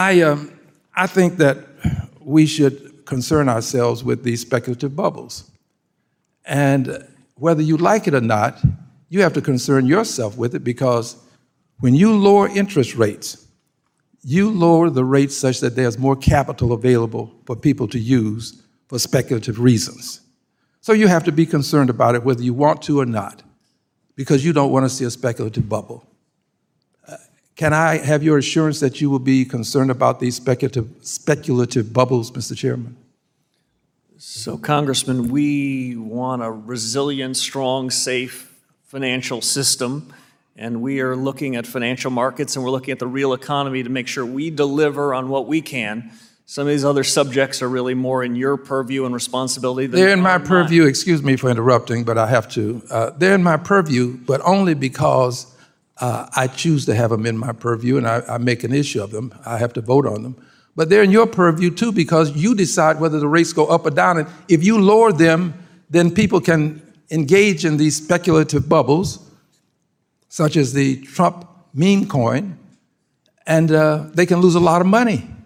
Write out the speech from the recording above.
I think that we should concern ourselves with these speculative bubbles. And whether you like it or not, you have to concern yourself with it, because when you lower interest rates, you lower the rates such that there's more capital available for people to use for speculative reasons. So you have to be concerned about it whether you want to or not, because you don't want to see a speculative bubble. Can I have your assurance that you will be concerned about these speculative bubbles, Mr. Chairman? So, Congressman, we want a resilient, strong, safe financial system, and we are looking at financial markets and we're looking at the real economy to make sure we deliver on what we can. Some of these other subjects are really more in your purview and responsibility than they're in my mine. purview. Excuse me for interrupting, but I have to. They're in my purview, but only because I choose to have them in my purview, and I make an issue of them. I have to vote on them. But they're in your purview, too, because you decide whether the rates go up or down. And if you lower them, then people can engage in these speculative bubbles, such as the Trump meme coin, and they can lose a lot of money.